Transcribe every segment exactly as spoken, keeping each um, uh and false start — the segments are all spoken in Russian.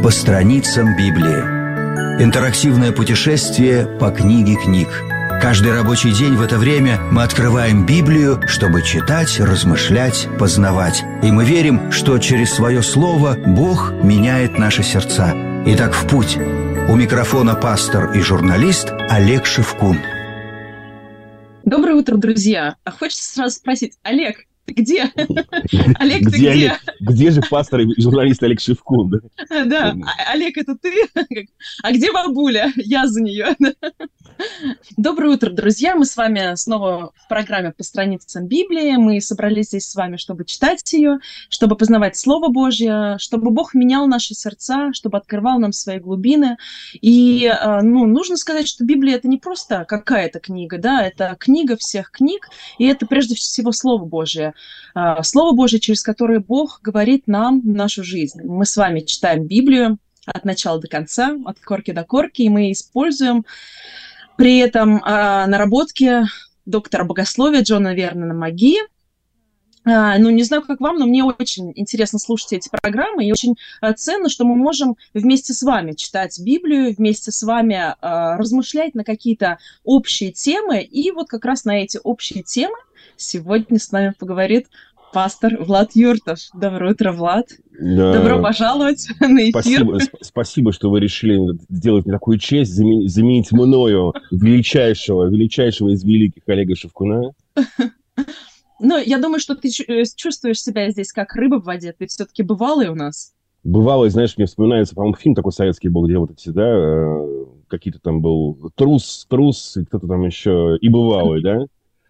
По страницам Библии. Интерактивное путешествие по книге книг. Каждый рабочий день в это время мы открываем Библию, чтобы читать, размышлять, познавать. И мы верим, что через свое слово Бог меняет наши сердца. Итак, в путь. У микрофона пастор и журналист Олег Шевкун. Доброе утро, друзья. А хочется сразу спросить, Олег, ты где? Олег, ты где? Где же пастор и журналист Олег Шевкун? Да, Олег, это ты? А где бабуля? Я за нее. Доброе утро, друзья. Мы с вами снова в программе «По страницам Библии». Мы собрались здесь с вами, чтобы читать ее, чтобы познавать Слово Божье, чтобы Бог менял наши сердца, чтобы открывал нам свои глубины. И ну, нужно сказать, что Библия — это не просто какая-то книга, да, это книга всех книг, и это прежде всего Слово Божье. Слово Божье, через которое Бог говорит нам в нашу жизнь. Мы с вами читаем Библию от начала до конца, от корки до корки, и мы используем при этом э, наработки доктора богословия Джона Вернона Маги. Э, ну, не знаю, как вам, но мне очень интересно слушать эти программы, и очень э, ценно, что мы можем вместе с вами читать Библию, вместе с вами э, размышлять на какие-то общие темы. И вот как раз на эти общие темы сегодня с нами поговорит пастор Влад Юртов. Доброе утро, Влад. Да. Добро пожаловать на эфир. Спасибо, спасибо, что вы решили сделать мне такую честь, заменить, заменить мною величайшего, величайшего из великих Олега Шевкуна. Ну, я думаю, что ты чувствуешь себя здесь как рыба в воде. Ты все-таки бывалый у нас. Бывалый, знаешь, мне вспоминается, по-моему, фильм такой советский был, где вот эти, да, какие-то там был трус, трус, и кто-то там еще, и бывалый, да?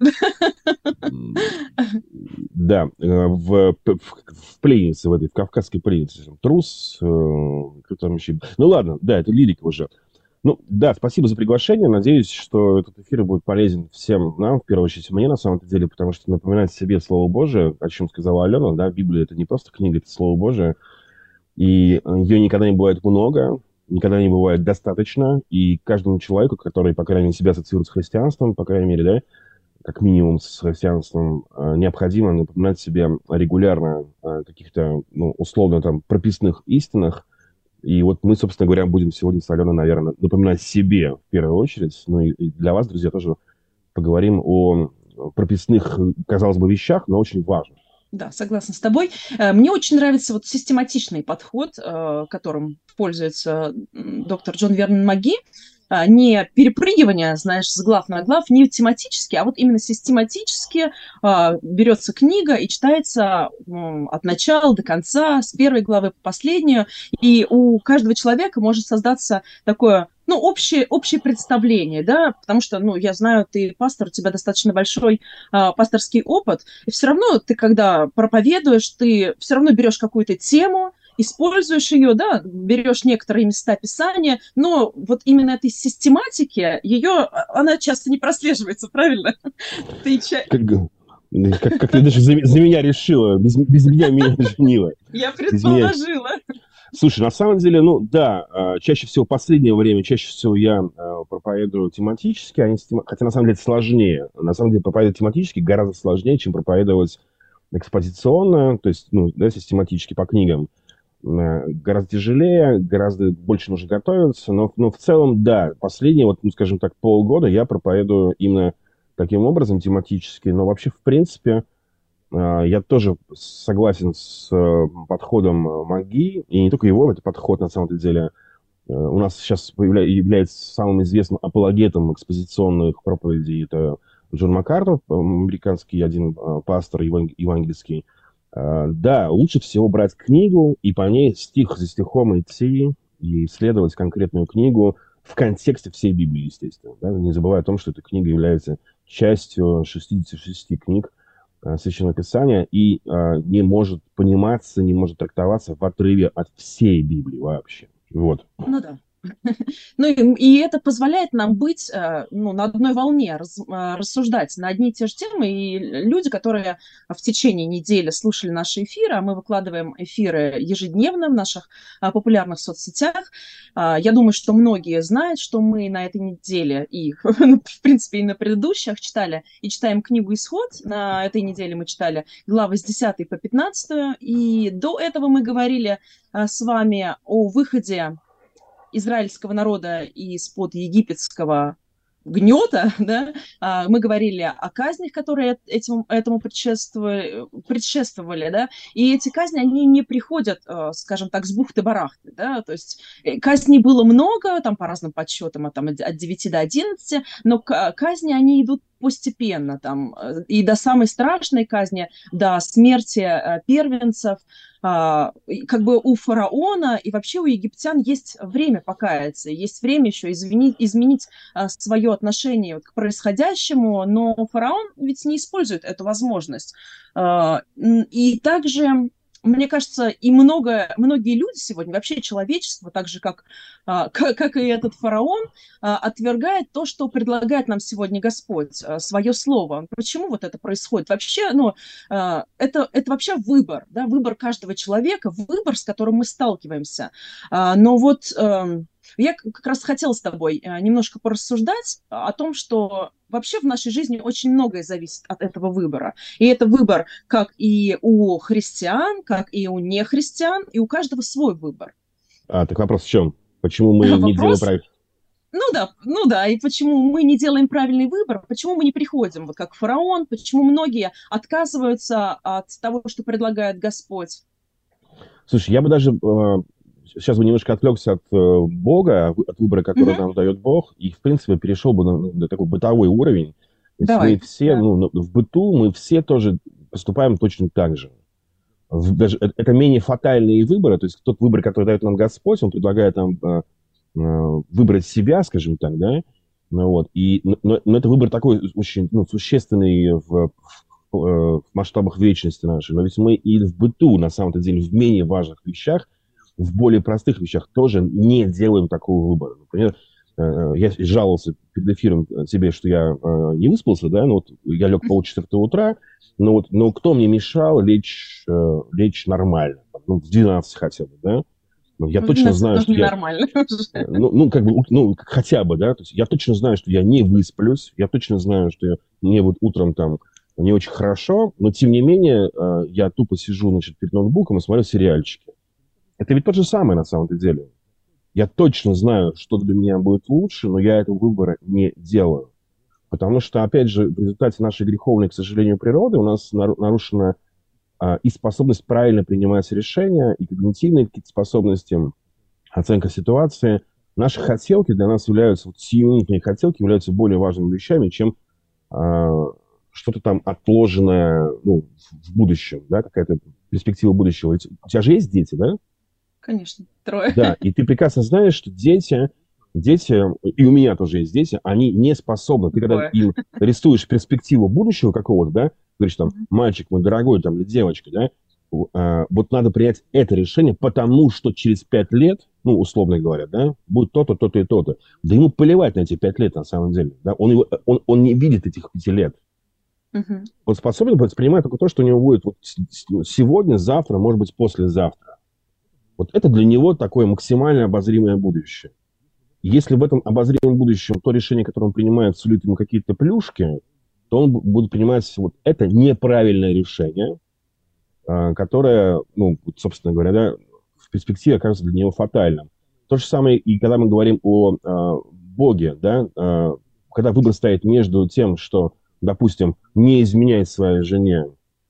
Да, в, в, в пленнице, в этой, в кавказской пленнице. Трус, э, кто там еще... Ну ладно, да, это лирика уже. Ну, да, спасибо за приглашение. Надеюсь, что этот эфир будет полезен всем нам, в первую очередь мне, на самом деле, потому что напоминать себе Слово Божие, о чем сказала Алена, да, Библия — это не просто книга, это Слово Божие, и ее никогда не бывает много, никогда не бывает достаточно, и каждому человеку, который, по крайней мере, себя ассоциирует с христианством, по крайней мере, да, как минимум с христианством, необходимо напоминать себе регулярно о каких-то, ну, условно, там, прописных истинах. И вот мы, собственно говоря, будем сегодня с Аленой, наверное, напоминать себе в первую очередь. Ну и для вас, друзья, тоже поговорим о прописных, казалось бы, вещах, но очень важных. Да, согласна с тобой. Мне очень нравится вот систематичный подход, которым пользуется доктор Джон Вернон Маги. Не перепрыгивание, знаешь, с глав на глав, не тематически, а вот именно систематически а, берется книга и читается ну, от начала до конца, с первой главы по последнюю, и у каждого человека может создаться такое, ну, общее, общее представление, да, потому что, ну, я знаю, ты пастор, у тебя достаточно большой а, пасторский опыт, и все равно ты, когда проповедуешь, ты все равно берешь какую-то тему, используешь ее, да, берешь некоторые места Писания, но вот именно этой систематики, ее, она часто не прослеживается, правильно? Ты ча... Как, как, как ты даже за, за меня решила, без, без меня меня женила. Я предположила. Слушай, на самом деле, ну да, чаще всего в последнее время, чаще всего я проповедую тематически, а не система... хотя на самом деле это сложнее. На самом деле проповедовать тематически гораздо сложнее, чем проповедовать экспозиционно, то есть, ну, да, систематически по книгам. Гораздо тяжелее, гораздо больше нужно готовиться, но, но в целом, да, последние, вот, ну, скажем так, полгода я проповедую именно таким образом, тематически, но вообще, в принципе, я тоже согласен с подходом Маги, и не только его, это подход, на самом деле, у нас сейчас является самым известным апологетом экспозиционных проповедей, это Джон Макартер, американский один пастор евангельский. Да, лучше всего брать книгу и по ней стих за стихом идти и исследовать конкретную книгу в контексте всей Библии, естественно. Да? Не забывая о том, что эта книга является частью шестидесяти шести книг Священного Писания и а, не может пониматься, не может трактоваться в отрыве от всей Библии вообще. Вот. Ну да. Ну и, и это позволяет нам быть э, ну, на одной волне, раз- э, рассуждать на одни и те же темы. И люди, которые в течение недели слушали наши эфиры, а мы выкладываем эфиры ежедневно в наших а, популярных соцсетях, а, я думаю, что многие знают, что мы на этой неделе и, ну, в принципе, и на предыдущих читали и читаем книгу «Исход». На этой неделе мы читали главы с десятой по пятнадцатую. И до этого мы говорили а, с вами о выходе израильского народа из-под египетского гнета, да, а, мы говорили о казнях, которые этим, этому предшествовали, предшествовали, да, и эти казни, они не приходят, а, скажем так, с бухты-барахты, да, то есть э, казней было много, там по разным подсчетам, от, там, от девяти до одиннадцати, но к- казни, они идут постепенно, там, э, и до самой страшной казни, до смерти э, первенцев, а, и как бы у фараона и вообще у египтян есть время покаяться, есть время еще извини- изменить а, свое отношение вот к происходящему, но фараон ведь не использует эту возможность. А, н- и также, мне кажется, и много, многие люди сегодня, вообще человечество, так же как, а, как, как и этот фараон, а, отвергает то, что предлагает нам сегодня Господь, а, свое слово. Почему вот это происходит? Вообще, ну, а, это, это вообще выбор, да, выбор каждого человека, выбор, с которым мы сталкиваемся. А, но вот эм, я как раз хотела с тобой э, немножко порассуждать о том, что вообще в нашей жизни очень многое зависит от этого выбора. И это выбор как и у христиан, как и у нехристиан, и у каждого свой выбор. А, так вопрос в чем? Почему мы не делаем Вопрос, правильно? ну да, ну да, и почему мы не делаем правильный выбор, почему мы не приходим, вот как фараон, почему многие отказываются от того, что предлагает Господь. Слушай, я бы даже э, сейчас бы немножко отвлекся от э, Бога, от выбора, который Мгм. нам дает Бог, и, в принципе, перешел бы на, на такой бытовой уровень. То есть мы Давай, все, да. ну, на- в быту мы все тоже поступаем точно так же. В- даже, э- это менее фатальные выборы, то есть тот выбор, который дает нам Господь, Он предлагает нам э, э, выбрать себя, скажем так, да, ну, вот, и, но, но это выбор такой очень, ну, существенный в, в, э, в масштабах вечности нашей, но ведь мы и в быту, на самом-то деле, в менее важных вещах, в более простых вещах тоже не делаем такого выбора. Например, э, я жаловался перед эфиром тебе, что я э, не выспался, да, ну вот я лег полчетвертого утра, но вот, но кто мне мешал лечь, э, лечь нормально, там, ну, в двенадцать хотя бы, да? Ну, я В точно двенадцать знаю, тоже что я, ненормально уже. ну, ну, как бы, ну, хотя бы, да, то есть я точно знаю, что я не высплюсь, я точно знаю, что я, мне вот утром там не очень хорошо, но тем не менее э, я тупо сижу, значит, перед ноутбуком и смотрю сериальчики. Это ведь то же самое на самом деле. Я точно знаю, что для меня будет лучше, но я этого выбора не делаю. Потому что, опять же, в результате нашей греховной, к сожалению, природы у нас нару- нарушена а, и способность правильно принимать решения, и когнитивные какие-то способности, оценка ситуации. Наши хотелки для нас являются, вот сиюминутные хотелки являются более важными вещами, чем а, что-то там отложенное, ну, в в будущем, да, какая-то перспектива будущего. Ведь у тебя же есть дети, да? Конечно, трое. Да, и ты прекрасно знаешь, что дети, дети, и у меня тоже есть дети, они не способны. Ты когда Двое. им рисуешь перспективу будущего какого-то, да, говоришь там, Мгм. мальчик мой дорогой, там, или девочка, да, а, вот надо принять это решение, потому что через пять лет, ну, условно говоря, да, будет то-то, то-то и то-то. Да ему плевать на эти пять лет, на самом деле. Да? Он, его, он, он не видит этих пяти лет. Мгм. Он способен воспринимать только то, что у него будет вот с- с- сегодня, завтра, может быть, послезавтра. Вот это для него такое максимально обозримое будущее. Если в этом обозримом будущем то решение, которое он принимает, сулит ему какие-то плюшки, то он б- будет принимать вот это неправильное решение, а, которое, ну, вот, собственно говоря, да, в перспективе окажется для него фатальным. То же самое и когда мы говорим о а, Боге, да, а, когда выбор стоит между тем, что, допустим, не изменять своей жене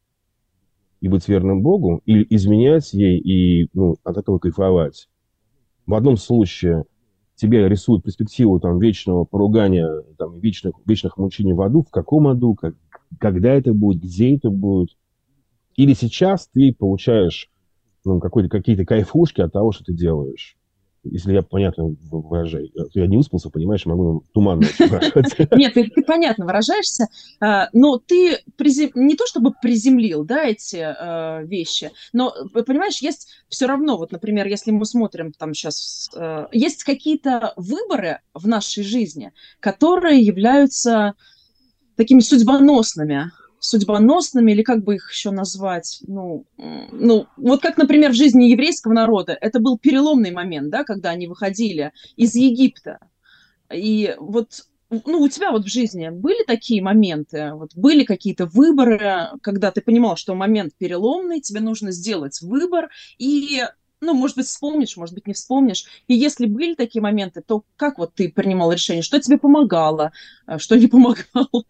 и быть верным Богу, или изменять ей и, ну, от этого кайфовать. В одном случае тебе рисуют перспективу там, вечного поругания, там, вечных, вечных мучений в аду. В каком аду, как, когда это будет, где это будет. Или сейчас ты получаешь ну, какой-то, какие-то кайфушки от того, что ты делаешь. Если я понятно выражаю. Я не выспался, понимаешь, могу туманно выражать. Нет, ты, ты понятно выражаешься, а, но ты призем... не то чтобы приземлил, да, эти а, вещи, но, понимаешь, есть все равно, вот, например, если мы смотрим там сейчас, а, есть какие-то выборы в нашей жизни, которые являются такими судьбоносными, судьбоносными, или как бы их еще назвать, ну, ну, вот как, например, в жизни еврейского народа, это был переломный момент, да, когда они выходили из Египта. И вот, ну, у тебя вот в жизни были такие моменты, вот были какие-то выборы, когда ты понимал, что момент переломный, тебе нужно сделать выбор, и, ну, может быть, вспомнишь, может быть, не вспомнишь. И если были такие моменты, то как вот ты принимал решение, что тебе помогало, что не помогало?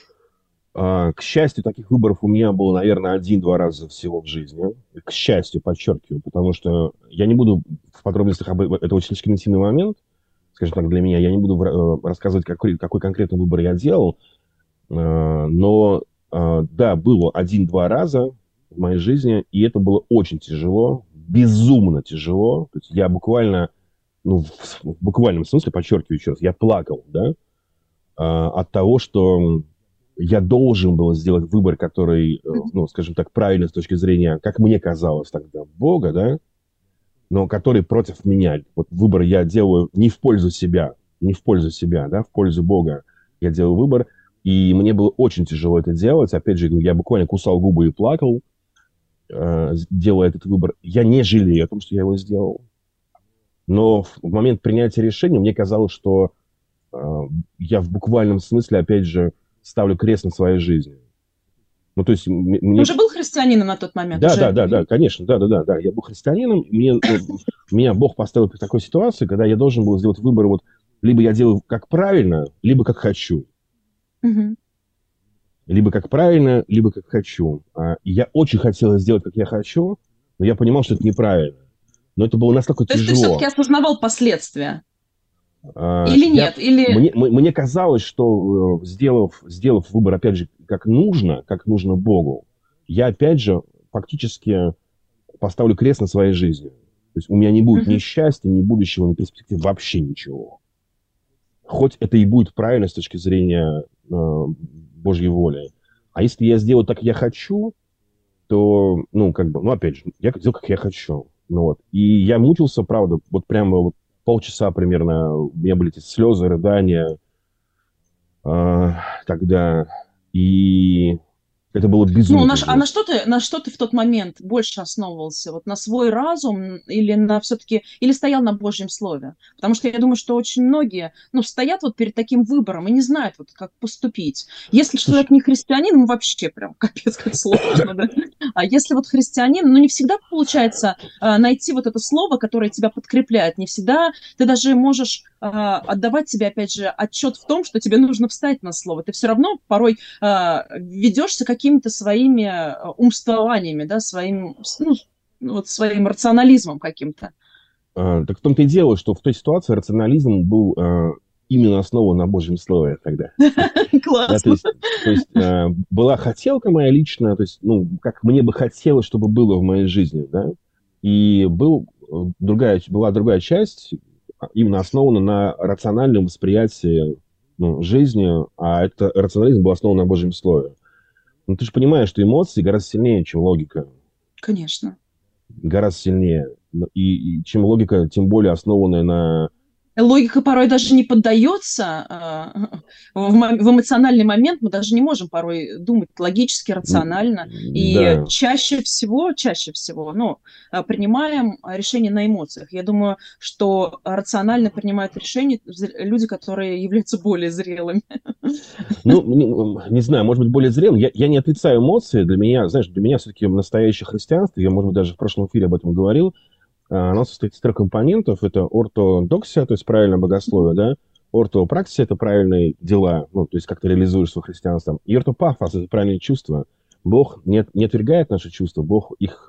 К счастью, таких выборов у меня было, наверное, один-два раза всего в жизни. К счастью, подчеркиваю, потому что я не буду в подробностях об этом, это очень интимный момент, скажем так, для меня. Я не буду рассказывать, какой, какой конкретно выбор я делал, но да, было один-два раза в моей жизни, и это было очень тяжело, безумно тяжело. То есть я буквально, ну, в, в буквальном смысле, подчеркиваю еще раз, я плакал, да, от того, что я должен был сделать выбор, который, ну, скажем так, правильный с точки зрения, как мне казалось тогда, Бога, да, но который против меня. Вот выбор я делаю не в пользу себя, не в пользу себя, да, в пользу Бога. Я делаю выбор, и мне было очень тяжело это делать. Опять же, я буквально кусал губы и плакал, э, делая этот выбор. Я не жалею о том, что я его сделал. Но в момент принятия решения мне казалось, что э, я в буквальном смысле, опять же, ставлю крест на своей жизни. Ну, то есть... Мне... Ты уже был христианином на тот момент? Да, уже... да, да, да, конечно, да, да, да, да. Я был христианином, мне, ну, меня Бог поставил в такой ситуации, когда я должен был сделать выбор, вот, либо я делаю как правильно, либо как хочу. Угу. Либо как правильно, либо как хочу. И я очень хотел сделать, как я хочу, но я понимал, что это неправильно. Но это было настолько То тяжело. То есть ты все-таки осознавал последствия? А, Или я, нет? Или... Мне, мне казалось, что сделав, сделав выбор, опять же, как нужно, как нужно Богу, я, опять же, фактически поставлю крест на своей жизни. То есть у меня не будет uh-huh. ни счастья, ни будущего, ни перспектив, вообще ничего. Хоть это и будет правильно с точки зрения э, Божьей воли. А если я сделаю так, как я хочу, то, ну, как бы, ну, опять же, я сделал, как я хочу. Ну, вот. И я мучился, правда, вот прямо вот полчаса примерно, у меня были эти слезы, рыдания э, тогда. И это было безумно. Ну, на, а на что, ты, на что ты в тот момент больше основывался? Вот на свой разум или на все-таки, или стоял на Божьем Слове? Потому что я думаю, что очень многие, ну, стоят вот перед таким выбором и не знают, вот, как поступить. Если человек не христианин, ему вообще прям капец как сложно, да? А если вот христианин, ну, не всегда получается э, найти вот это слово, которое тебя подкрепляет. Не всегда ты даже можешь э, отдавать себе, опять же, отчет в том, что тебе нужно встать на слово. Ты все равно порой э, ведешься как какими-то своими умствованиями, да, своим, ну, вот своим рационализмом каким-то. А, так в том-то и дело, что в той ситуации рационализм был а, именно основан на Божьем Слове тогда. Классно. То есть была хотелка моя личная, то есть, ну, как мне бы хотелось, чтобы было в моей жизни, да, и был другая, была другая часть, именно основана на рациональном восприятии, ну, жизни, а это рационализм был основан на Божьем Слове. Ну, ты же понимаешь, что эмоции гораздо сильнее, чем логика. Конечно. Гораздо сильнее. И, и чем логика, тем более основанная на... Логика порой даже не поддается. В эмоциональный момент мы даже не можем порой думать логически, рационально. И да. чаще всего, чаще всего, ну, принимаем решения на эмоциях. Я думаю, что рационально принимают решения люди, которые являются более зрелыми. Ну, не, не знаю, может быть, более зрелым. Я, я не отрицаю эмоции. Для меня, знаешь, для меня все-таки настоящее христианство, я, может быть, даже в прошлом эфире об этом говорил, оно состоит из трех компонентов. Это ортодоксия, то есть правильное богословие, да? Ортопраксия – это правильные дела, ну, то есть как ты реализуешь свое христианство. И ортопафос – это правильные чувства. Бог не, не отвергает наши чувства, Бог их,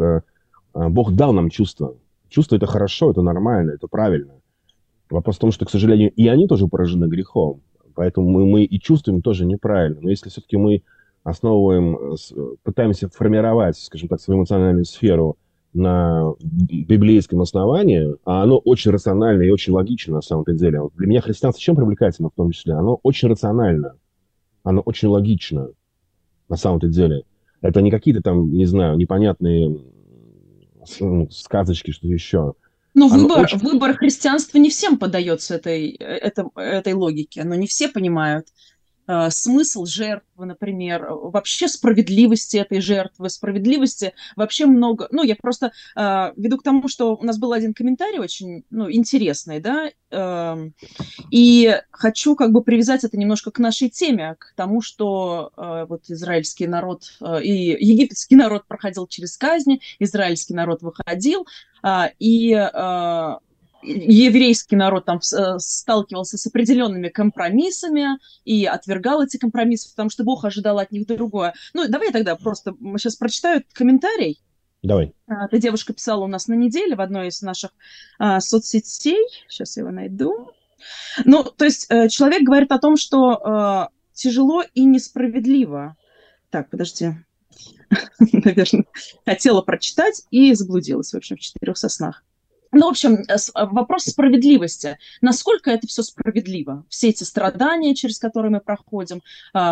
Бог дал нам чувства. Чувства – это хорошо, это нормально, это правильно. Вопрос в том, что, к сожалению, и они тоже поражены грехом. Поэтому мы, мы и чувствуем тоже неправильно. Но если все-таки мы основываем, пытаемся формировать, скажем так, свою эмоциональную сферу на библейском основании, а оно очень рационально и очень логично на самом-то деле. Вот для меня христианство чем привлекательно в том числе? Оно очень рационально, оно очень логично на самом-то деле. Это не какие-то там, не знаю, непонятные ну, сказочки, что еще. Но Оно выбор, очень... выбор христианства не всем поддается этой, этой, этой логике, но не все понимают э, смысл жертвы, например, вообще справедливости этой жертвы, справедливости вообще много. Ну, я просто э, веду к тому, что у нас был один комментарий очень ну, интересный, да, э, и хочу как бы привязать это немножко к нашей теме, к тому, что э, вот израильский народ э, и египетский народ проходил через казни, израильский народ выходил, э, и э, еврейский народ там э, сталкивался с определенными компромиссами и отвергал эти компромиссы, потому что Бог ожидал от них другое. Ну, давай я тогда просто сейчас прочитаю комментарий. Давай. Эта девушка писала у нас на неделе в одной из наших э, соцсетей. Сейчас я его найду. Ну, то есть э, человек говорит о том, что э, тяжело и несправедливо. Так, подожди. Наверное, хотела прочитать и заблудилась, в общем, в четырех соснах. Ну, в общем, вопрос справедливости. Насколько это все справедливо? Все эти страдания, через которые мы проходим,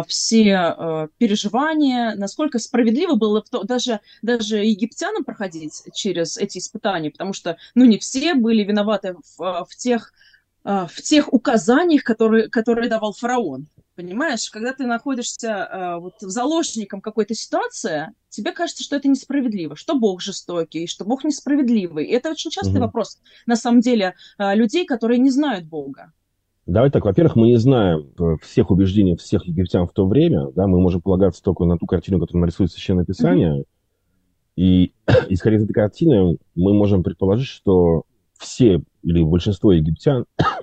все переживания, насколько справедливо было даже, даже египтянам проходить через эти испытания, потому что, ну, не все были виноваты в, в тех в тех указаниях, которые, которые давал фараон. Понимаешь, когда ты находишься э, вот, заложником какой-то ситуации, тебе кажется, что это несправедливо, что Бог жестокий, что Бог несправедливый. И это очень частый угу. вопрос, на самом деле, э, людей, которые не знают Бога. Давай так, во-первых, мы не знаем всех убеждений всех египтян в то время, да, мы можем полагаться только на ту картину, которую нарисует Священное Писание, угу. и исходя из этой картины мы можем предположить, что все или большинство египтян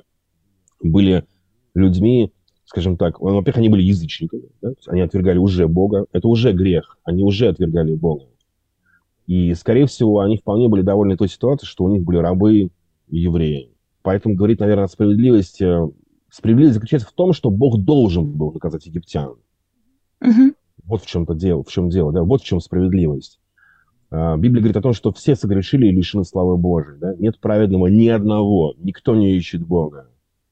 были людьми, скажем так, во-первых, они были язычниками, да? Они отвергали уже Бога, это уже грех, они уже отвергали Бога. И, скорее всего, они вполне были довольны той ситуацией, что у них были рабы евреи. Поэтому говорить, наверное, о справедливости. Справедливость заключается в том, что Бог должен был наказать египтян. Uh-huh. Вот в чем-то дело, в чем дело, да? Вот в чем справедливость. Библия говорит о том, что все согрешили и лишены славы Божией. Да? Нет праведного ни одного, никто не ищет Бога.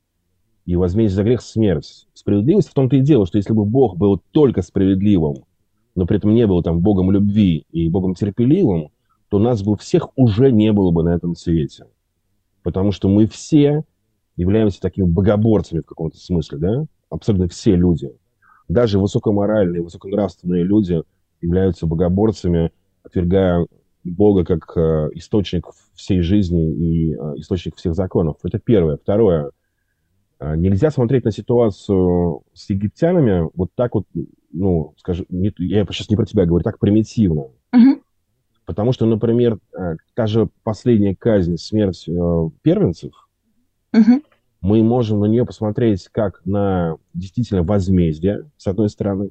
И возмездие за грех – смерть. Справедливость в том-то и дело, что если бы Бог был только справедливым, но при этом не был там Богом любви и Богом терпеливым, то нас бы всех уже не было бы на этом свете. Потому что мы все являемся такими богоборцами в каком-то смысле, да? Абсолютно все люди. Даже высокоморальные, высоконравственные люди являются богоборцами, отвергая Бога как э, источник всей жизни и э, источник всех законов. Это первое. Второе. Э, нельзя смотреть на ситуацию с египтянами вот так вот, ну, скажем, не, я сейчас не про тебя говорю, так примитивно. Uh-huh. Потому что, например, э, та же последняя казнь, смерть э, первенцев, uh-huh. мы можем на нее посмотреть как на действительно возмездие, с одной стороны.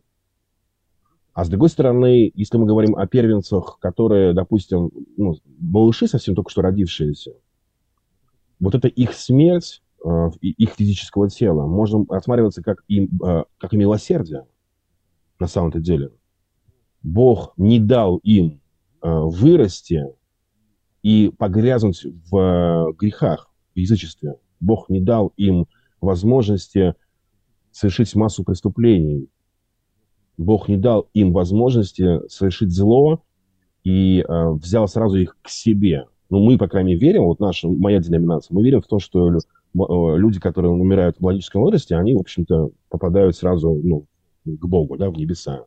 А с другой стороны, если мы говорим о первенцах, которые, допустим, ну, малыши совсем только что родившиеся, вот это их смерть, э, их физического тела, можно рассматриваться как и, э, как и милосердие на самом-то деле. Бог не дал им э, вырасти и погрязнуть в э, грехах, в язычестве. Бог не дал им возможности совершить массу преступлений. Бог не дал им возможности совершить зло и э, взял сразу их к себе. Ну, мы, по крайней мере, верим, вот наша, моя деноминация, мы верим в то, что люди, которые умирают в младенческом возрасте, они, в общем-то, попадают сразу ну, к Богу, да, в небеса.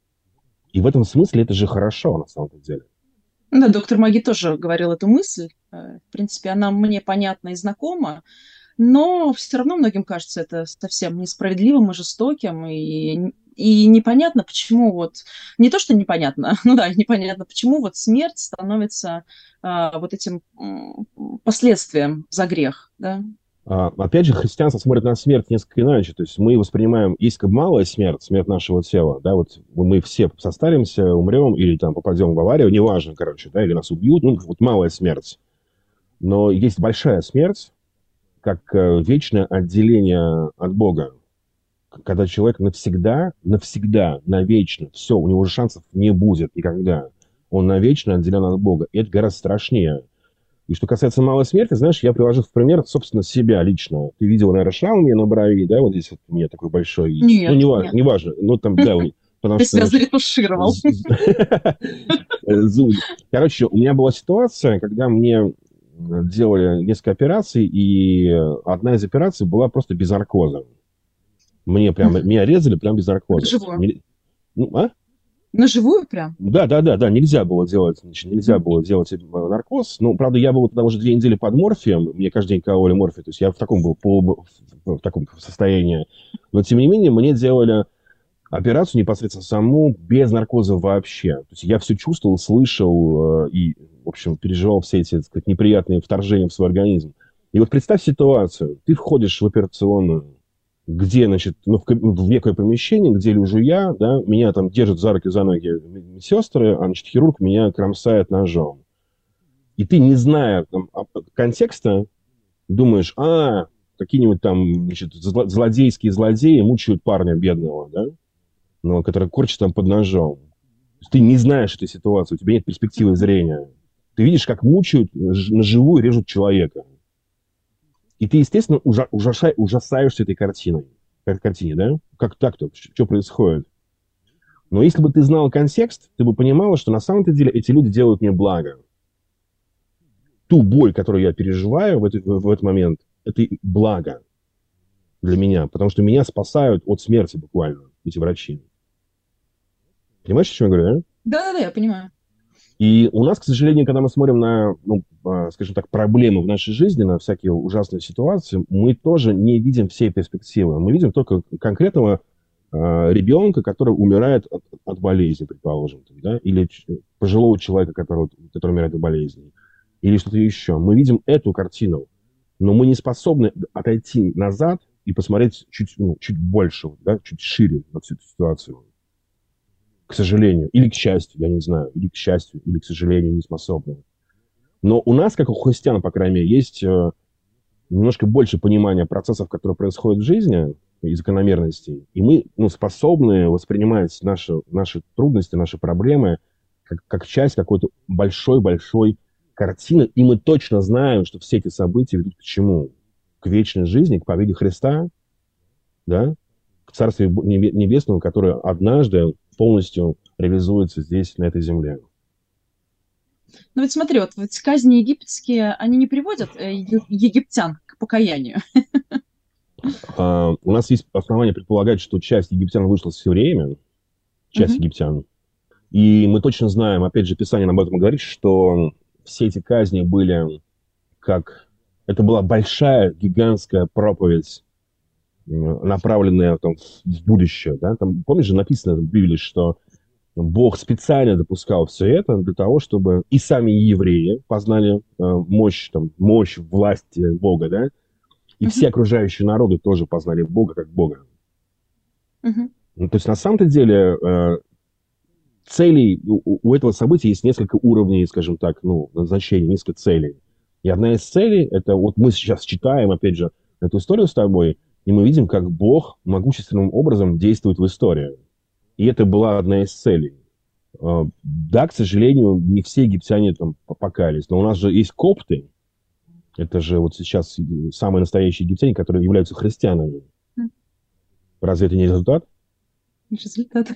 И в этом смысле это же хорошо, на самом деле. Да, доктор Маги тоже говорил эту мысль. В принципе, она мне понятна и знакома. Но все равно многим кажется это совсем несправедливым и жестоким, и, и непонятно, почему вот, не то, что непонятно, ну да, непонятно, почему вот смерть становится а, вот этим м, последствием за грех, да. А, опять же, христианство смотрит на смерть несколько иначе, то есть мы воспринимаем, есть как малая смерть, смерть нашего тела, да, вот мы все состаримся, умрем или там попадем в аварию, неважно, короче, да, или нас убьют, ну, вот малая смерть. Но есть большая смерть, как вечное отделение от Бога. Когда человек навсегда, навсегда, навечно, все, у него уже шансов не будет никогда. Он навечно отделен от Бога. И это гораздо страшнее. И что касается малой смерти, знаешь, я привожу в пример, собственно, себя лично. Ты видел, наверное, шрам у меня на брови, да, вот здесь вот у меня такой большой есть. Ну, Нет, не важно, нет. не важно. Ну, там, да, потому Ты что... себя заретушировал. Зуд. Короче, у меня была ситуация, когда мне делали несколько операций, и одна из операций была просто без наркоза. Мне прям, меня резали прям без наркоза. Живую. Не- Ну, а? На живую прям? Да, да, да, да, нельзя было делать, значит, нельзя было делать э, наркоз. Ну, правда, я был тогда уже две недели под морфием, мне каждый день кололи морфий, то есть я в таком был полу- в таком состоянии. Но, тем не менее, мне делали операцию непосредственно саму, без наркоза вообще. То есть я все чувствовал, слышал э, и, в общем, переживал все эти, так сказать, неприятные вторжения в свой организм. И вот представь ситуацию. Ты входишь в операционную, где, значит, ну, в, ко- в некое помещение, где лежу я, да, меня там держат за руки, за ноги медсестры, а, значит, хирург меня кромсает ножом. И ты, не зная там, а- контекста, думаешь, а, какие-нибудь там, значит, зло- злодейские злодеи мучают парня бедного, да, ну, который корчит там под ножом. То есть ты не знаешь этой ситуации, у тебя нет перспективы зрения. Ты видишь, как мучают, ж- на живую режут человека. И ты, естественно, ужа- ужаса- ужасаешься этой картиной. Как картине, да? Как так-то? Что происходит? Но если бы ты знал контекст, ты бы понимала, что на самом-то деле эти люди делают мне благо. Ту боль, которую я переживаю в, этот- в этот момент, это и благо для меня, потому что меня спасают от смерти буквально эти врачи. Понимаешь, о чем я говорю, да? Да-да-да, я понимаю. И у нас, к сожалению, когда мы смотрим на, ну, а, скажем так, проблемы в нашей жизни, на всякие ужасные ситуации, мы тоже не видим всей перспективы. Мы видим только конкретного а, ребенка, который умирает от, от болезни, предположим, там, да? Или ч- пожилого человека, который, который умирает от болезни, или что-то еще. Мы видим эту картину, но мы не способны отойти назад и посмотреть чуть, ну, чуть больше, да? Чуть шире на всю эту ситуацию. К сожалению, или к счастью, я не знаю, или к счастью, или к сожалению, не способны. Но у нас, как у христиан, по крайней мере, есть э, немножко больше понимания процессов, которые происходят в жизни, и закономерностей, и мы, ну, способны воспринимать наши, наши трудности, наши проблемы как, как часть какой-то большой-большой картины, и мы точно знаем, что все эти события ведут к чему? К вечной жизни, к победе Христа, да? К Царствию Небе- Небесному, которое однажды полностью реализуется здесь, на этой земле. Ну вот смотри, вот, вот казни египетские, они не приводят э, еги- египтян к покаянию. А, у нас есть основания предполагать, что часть египтян вышла с евреями, часть Мгм. египтян. И мы точно знаем, опять же, Писание нам об этом говорит, что все эти казни были как... Это была большая, гигантская проповедь, м, направленная там, в будущее. Да? Там, помнишь же, написано в Библии, что Бог специально допускал все это для того, чтобы и сами евреи познали э, мощь, там, мощь, власть э, Бога, да, и Мгм. все окружающие народы тоже познали Бога как Бога. Мгм. Ну, то есть, на самом-то деле, э, целей, у, у этого события есть несколько уровней, скажем так, ну, назначений, несколько целей. И одна из целей, это вот мы сейчас читаем, опять же, эту историю с тобой, и мы видим, как Бог могущественным образом действует в истории. И это была одна из целей. А, Да, к сожалению, не все египтяне там покаялись, но у нас же есть копты, это же вот сейчас самые настоящие египтяне, которые являются христианами. М, Разве это не результат? Результат.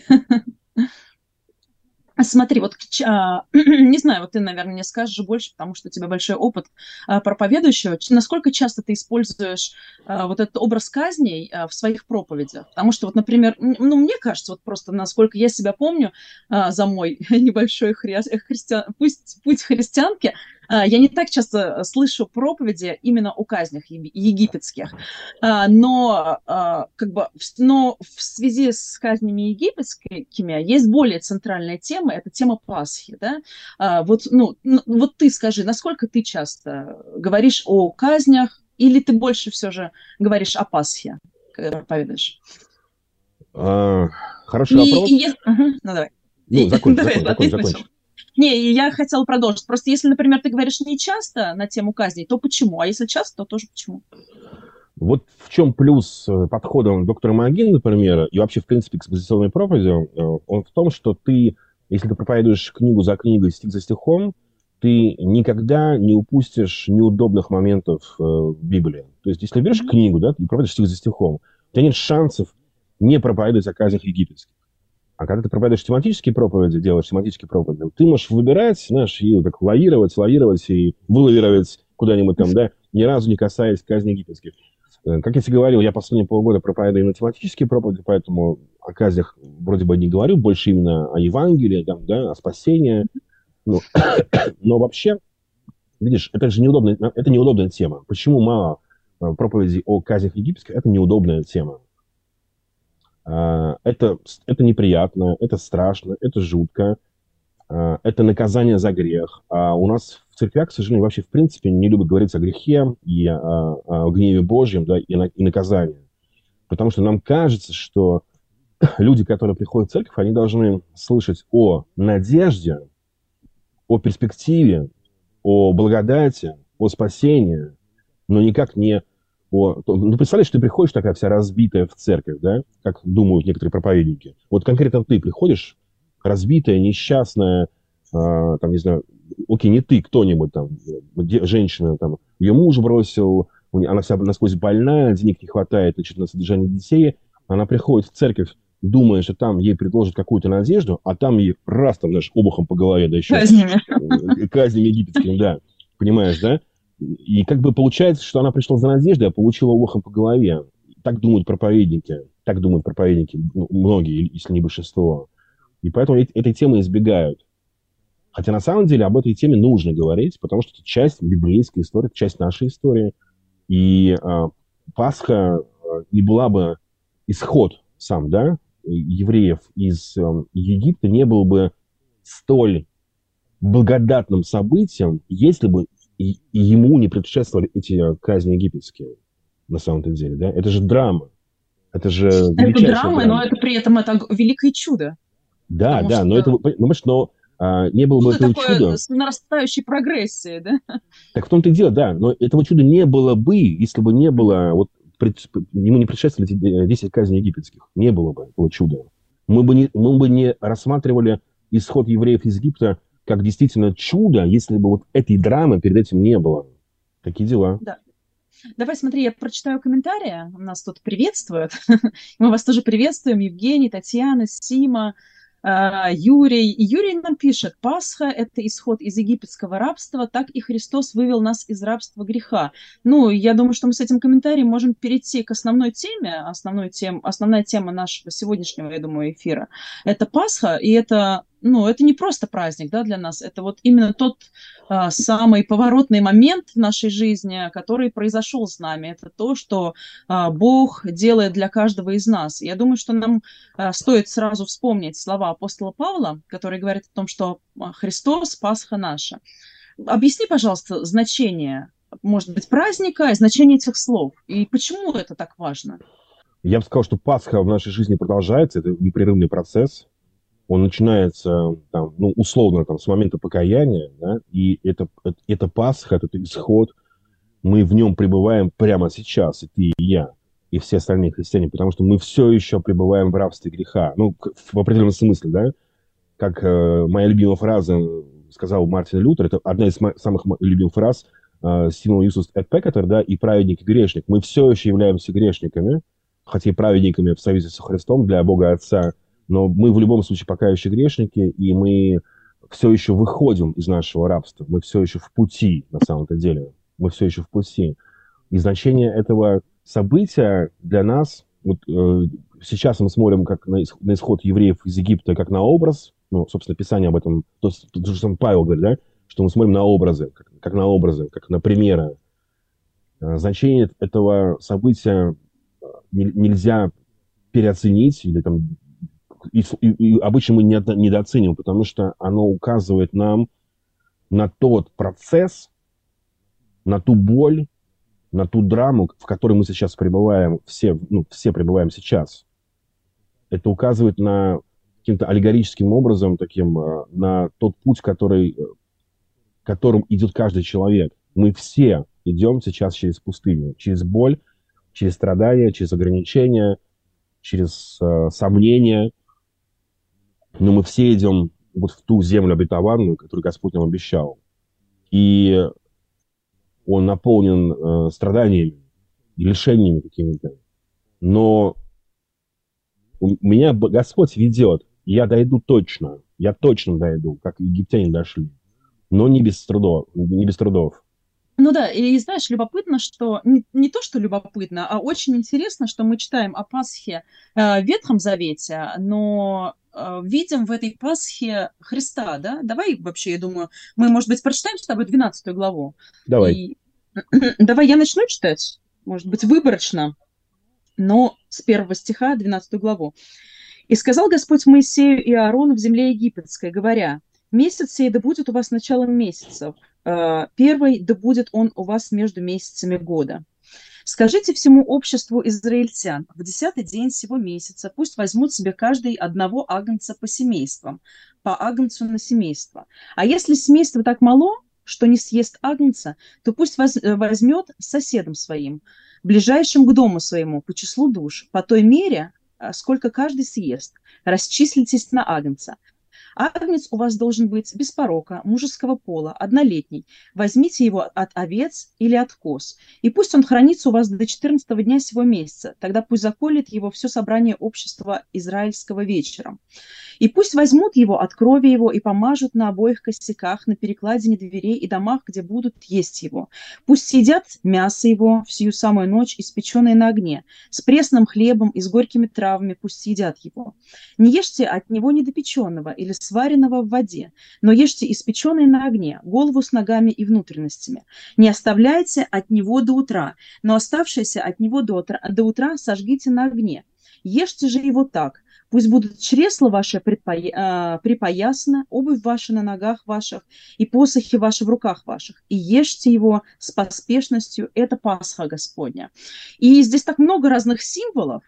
А смотри, вот ч- а, не знаю, вот ты, наверное, мне скажешь больше, потому что у тебя большой опыт а, проповедующего. Ч- Насколько часто ты используешь а, вот этот образ казней а, в своих проповедях? Потому что вот, например, м, ну, мне кажется, вот просто насколько я себя помню а, за мой небольшой хри- христиан, пусть, путь христианки, а, я не так часто слышу проповеди именно о казнях еги- египетских. А, но, а, как бы, в- но в связи с казнями египетскими есть более центральная тема, это тема Пасхи, да? А, вот, ну, н- вот ты скажи, насколько ты часто говоришь о казнях, или ты больше все же говоришь о Пасхе, когда проповедуешь? А, И, хороший и вопрос. е- Ага, ну давай. Ну, И- закончи, давай, закончи, закончи, ответь закончи. сначала. Не, и я хотела продолжить. Просто если, например, ты говоришь не часто на тему казней, то почему? А если часто, то тоже почему? Вот в чем плюс э, подхода доктора Магин, например, и вообще, в принципе, к экспозиционной проповеди, э, он в том, что ты Если ты проповедуешь книгу за книгой, стих за стихом, ты никогда не упустишь неудобных моментов э, в Библии. То есть, если берешь книгу, да, и проповедуешь стих за стихом, у тебя нет шансов не проповедовать о казнях египетских. А когда ты проповедуешь тематические проповеди, делаешь тематические проповеди, ты можешь выбирать, знаешь, и так лавировать, лавировать и вылавировать куда-нибудь там, да, ни разу не касаясь казни египетских. Как я тебе говорил, я последние полгода проповедую именно тематические проповеди, поэтому о казнях вроде бы не говорю, больше именно о Евангелии, там, да, о спасении. Ну, но вообще, видишь, это же неудобная, это неудобная тема. Почему мало проповедей о казнях египетских? Это неудобная тема. Это, это неприятно, это страшно, это жутко, это наказание за грех. А у нас в церквях, к сожалению, вообще в принципе не любят говорить о грехе и о, о гневе Божьем, да, и, на, и наказании. Потому что нам кажется, что люди, которые приходят в церковь, они должны слышать о надежде, о перспективе, о благодати, о спасении, но никак не о... Ну, представляешь, ты приходишь такая вся разбитая в церковь, да, как думают некоторые проповедники. Вот конкретно ты приходишь разбитая, несчастная, э, там, не знаю, окей, не ты, кто-нибудь там, женщина, там, ее муж бросил, она вся насквозь больная, денег не хватает, значит, на содержание детей, она приходит в церковь, думая, что там ей предложат какую-то надежду, а там ей раз, там, знаешь, обухом по голове, да еще. Казнями. Казнями египетскими, да. Понимаешь, да? И как бы получается, что она пришла за надеждой, а получила обухом по голове. Так думают проповедники. Так думают проповедники, ну, многие, если не большинство. И поэтому этой темы избегают. Хотя на самом деле об этой теме нужно говорить, потому что это часть библейской истории, это часть нашей истории. И э, Пасха э, не была бы исход сам, да, евреев из э, Египта, не был бы столь благодатным событием, если бы и, и ему не предшествовали эти казни египетские, на самом-то деле, да. Это же драма. Это же это драма, но это при этом это великое чудо. Да, да, что... но это, понимаешь, но а, не было бы этого чуда. С нарастающей прогрессией, да? Так в том-то и дело, да, но этого чуда не было бы, если бы не было, вот, пред, ему не предшествовали эти десять казней египетских, не было бы этого чуда. Мы бы не, мы бы не рассматривали исход евреев из Египта как действительно чудо, если бы вот этой драмы перед этим не было. Такие дела. Да. Давай, смотри, я прочитаю комментарии. Нас тут приветствуют. Мы вас тоже приветствуем. Евгений, Татьяна, Сима, Юрий. И Юрий нам пишет: Пасха – это исход из египетского рабства, так и Христос вывел нас из рабства греха. Ну, я думаю, что мы с этим комментарием можем перейти к основной теме. Основной тем, основная тема нашего сегодняшнего, я думаю, эфира – это Пасха, и это, ну, это не просто праздник, да, для нас, это вот именно тот а, самый поворотный момент в нашей жизни, который произошел с нами. Это то, что а, Бог делает для каждого из нас. Я думаю, что нам а, стоит сразу вспомнить слова апостола Павла, который говорит о том, что Христос – Пасха наша. Объясни, пожалуйста, значение, может быть, праздника и значение этих слов, и почему это так важно? Я бы сказал, что Пасха в нашей жизни продолжается, это непрерывный процесс. Он начинается, там, ну, условно, там, с момента покаяния, да, и это, это, это Пасха, это исход, мы в нем пребываем прямо сейчас, и ты, и я, и все остальные христиане, потому что мы все еще пребываем в рабстве греха, ну, в определенном смысле, да, как э, моя любимая фраза, сказал Мартин Лютер, это одна из мо- самых любимых фраз э, Симон Иисус эт Пекатор, да, и праведник, и грешник. Мы все еще являемся грешниками, хотя и праведниками в союзе со Христом для Бога Отца, но мы в любом случае пока еще грешники, и мы все еще выходим из нашего рабства. Мы все еще в пути, на самом-то деле. Мы все еще в пути. И значение этого события для нас, вот э, сейчас мы смотрим как на, исход, на исход евреев из Египта, как на образ, ну, собственно, Писание об этом, то, то же самое Павел говорит, да, что мы смотрим на образы, как, как на образы, как на примеры. Э, значение этого события нельзя переоценить или там И, и, и обычно мы недооцениваем, потому что оно указывает нам на тот процесс, на ту боль, на ту драму, в которой мы сейчас пребываем, все, ну, все пребываем сейчас. Это указывает на каким-то аллегорическим образом, таким, на тот путь, который, которым идет каждый человек. Мы все идем сейчас через пустыню, через боль, через страдания, через ограничения, через э, сомнения. Но мы все идем вот в ту землю обетованную, которую Господь нам обещал. И он наполнен э, страданиями и лишениями какими-то. Но у меня Господь ведет, и я дойду точно. Я точно дойду, как египтяне дошли. Но не без трудов. Не без трудов. Ну да, и знаешь, любопытно, что не, не то, что любопытно, а очень интересно, что мы читаем о Пасхе э, в Ветхом Завете, но э, видим в этой Пасхе Христа, да? Давай вообще, я думаю, мы, может быть, прочитаем с тобой двенадцатую главу. Давай. И... Давай я начну читать, может быть, выборочно, но с первого стиха двенадцатую главу. «И сказал Господь Моисею и Аарону в земле египетской, говоря: месяц сей да будет у вас началом месяцев, первый да будет он у вас между месяцами года. Скажите всему обществу израильтян: в десятый день сего месяца пусть возьмут себе каждый одного агнца по семействам, по агнцу на семейство. А если семейство так мало, что не съест агнца, то пусть возьмет соседом своим, ближайшим к дому своему, по числу душ, по той мере, сколько каждый съест. Расчислитесь на агнца. Агнец у вас должен быть без порока, мужеского пола, однолетний. Возьмите его от овец или от коз, и пусть он хранится у вас до четырнадцатого дня сего месяца. Тогда пусть заколет его все собрание общества израильского вечером. И пусть возьмут его от крови его и помажут на обоих косяках, на перекладине дверей и домах, где будут есть его. Пусть съедят мясо его в сию самую ночь, испеченное на огне, с пресным хлебом и с горькими травами пусть съедят его. Не ешьте от него недопеченного или сваренного в воде, но ешьте испеченное на огне, голову с ногами и внутренностями. Не оставляйте от него до утра, но оставшееся от него до утра, до утра сожгите на огне. Ешьте же его так. Пусть будут чресла ваши предпоя... припоясаны, обувь ваша на ногах ваших и посохи ваши в руках ваших, и ешьте его с поспешностью. Это Пасха Господня». И здесь так много разных символов,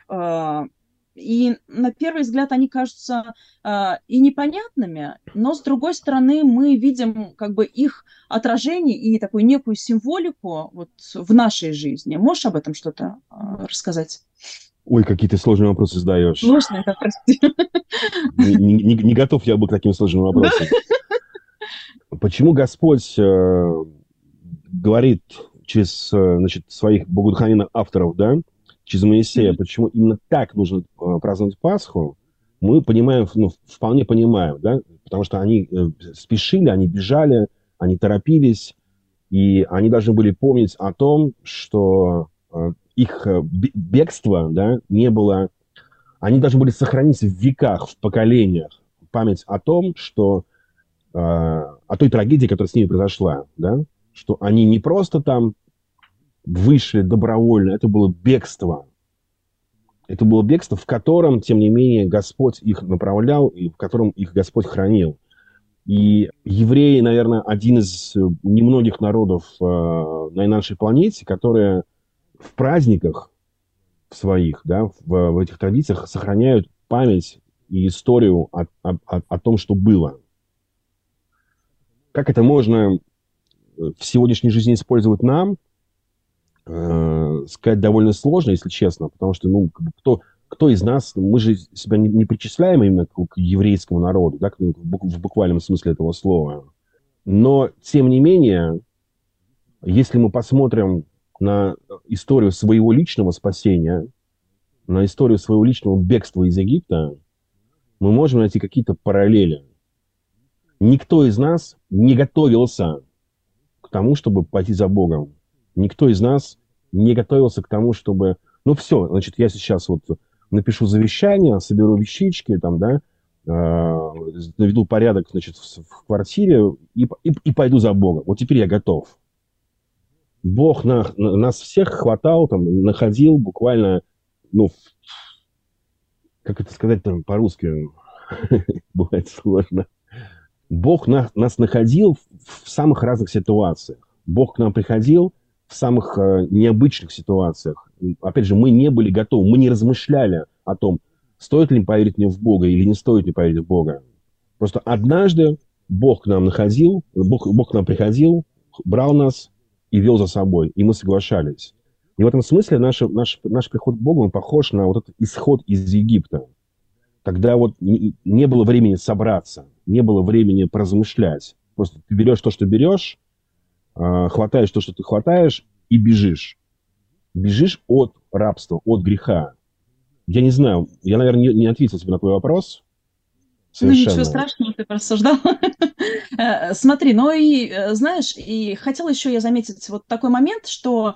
и на первый взгляд они кажутся и непонятными, но с другой стороны мы видим как бы их отражение и такую некую символику вот в нашей жизни. Можешь об этом что-то рассказать? Ой, какие ты сложные вопросы задаешь. Сложно это, прости. Не, не, не готов я был к таким сложным вопросам. Да? Почему Господь э, говорит через значит, своих богодухновенных авторов, да, через Моисея, mm-hmm. почему именно так нужно э, праздновать Пасху, мы понимаем, ну, вполне понимаем, да, потому что они э, спешили, они бежали, они торопились, и они должны были помнить о том, что э, их бегство, да, не было... Они должны были сохраниться в веках, в поколениях. Память о том, что... Э, о той трагедии, которая с ними произошла, да, что они не просто там вышли добровольно, это было бегство. Это было бегство, в котором, тем не менее, Господь их направлял, и в котором их Господь хранил. И евреи, наверное, один из немногих народов э, на нашей планете, которые в праздниках своих, да, в, в этих традициях сохраняют память и историю о, о, о том, что было. Как это можно в сегодняшней жизни использовать нам, э, сказать довольно сложно, если честно, потому что, ну, кто, кто из нас, мы же себя не, не причисляем именно к, к еврейскому народу, да, в, в буквальном смысле этого слова. Но, тем не менее, если мы посмотрим на историю своего личного спасения, на историю своего личного бегства из Египта, мы можем найти какие-то параллели. Никто из нас не готовился к тому, чтобы пойти за Богом. Никто из нас не готовился к тому, чтобы... Ну все, значит, я сейчас вот напишу завещание, соберу вещички, там, да, э, наведу порядок, значит, в, в квартире и, и, и пойду за Богом. Вот теперь я готов. Бог на, на, нас всех хватал, там, находил буквально, ну, как это сказать там по-русски, бывает сложно. Бог на, нас находил в, в самых разных ситуациях. Бог к нам приходил в самых э, необычных ситуациях. Опять же, мы не были готовы, мы не размышляли о том, стоит ли поверить мне в Бога или не стоит ли поверить в Бога. Просто однажды Бог к нам находил, Бог, Бог к нам приходил, брал нас и вел за собой, и мы соглашались. И в этом смысле наш, наш, наш приход к Богу, он похож на вот этот исход из Египта. когда вот не, не было времени собраться, не было времени поразмышлять. Просто ты берешь то, что берешь, э, хватаешь то, что ты хватаешь, и бежишь. Бежишь от рабства, от греха. Я не знаю, я, наверное, не, не ответил тебе на твой вопрос. Совершенно. Ну, ничего страшного, ты порассуждал. Смотри, ну и, знаешь, и хотела еще я заметить вот такой момент, что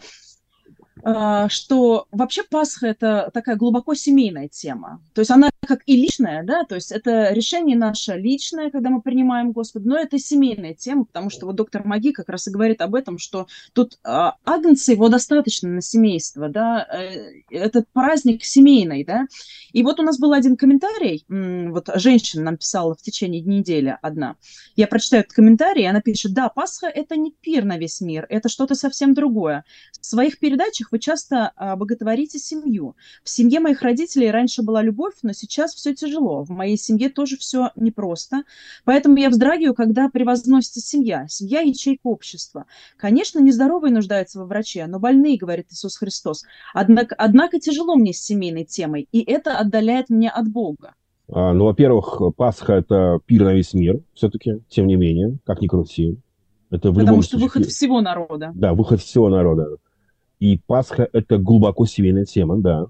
что вообще Пасха – это такая глубоко семейная тема. То есть она как и личная, да, то есть это решение наше личное, когда мы принимаем Господа, но это семейная тема, потому что вот доктор Маги как раз и говорит об этом, что тут а, агнца его достаточно на семейство, да, этот праздник семейный, да. И вот у нас был один комментарий, вот женщина нам писала в течение недели одна, я прочитаю этот комментарий, и она пишет: да, Пасха – это не пир на весь мир, это что-то совсем другое. В своих передачах вы часто боготворите семью. В семье моих родителей раньше была любовь, но сейчас все тяжело. В моей семье тоже все непросто. Поэтому я вздрагиваю, когда превозносится семья. Семья – ячейка общества. Конечно, нездоровые нуждаются во враче, но больные, говорит Иисус Христос. Однако, однако тяжело мне с семейной темой, и это отдаляет меня от Бога. А, ну, во-первых, Пасха – это пир на весь мир, все-таки, тем не менее, как ни крути. Это в Потому любом что случае... выход всего народа. Да, выход всего народа. И Пасха – это глубоко семейная тема, да.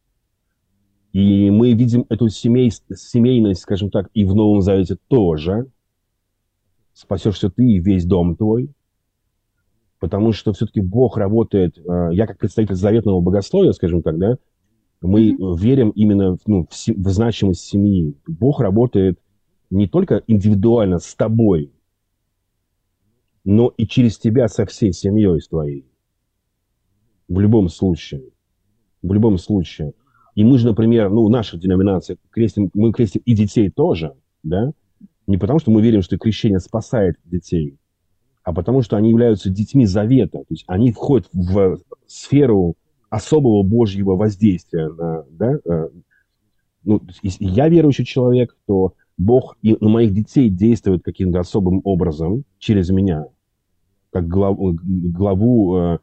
И мы видим эту семей, семейность, скажем так, и в Новом Завете тоже. Спасешься ты и весь дом твой. Потому что все-таки Бог работает, я как представитель заветного богословия, скажем так, да, мы mm-hmm. верим именно ну, в, в значимость семьи. Бог работает не только индивидуально с тобой, но и через тебя со всей семьей твоей. В любом случае. В любом случае. И мы же, например, ну, наша деноминация, крестим, мы крестим и детей тоже, да? Не потому, что мы верим, что крещение спасает детей, а потому, что они являются детьми завета. То есть они входят в сферу особого Божьего воздействия. На, да? Ну, если я верующий человек, то Бог и на моих детей действует каким-то особым образом через меня, как главу, главу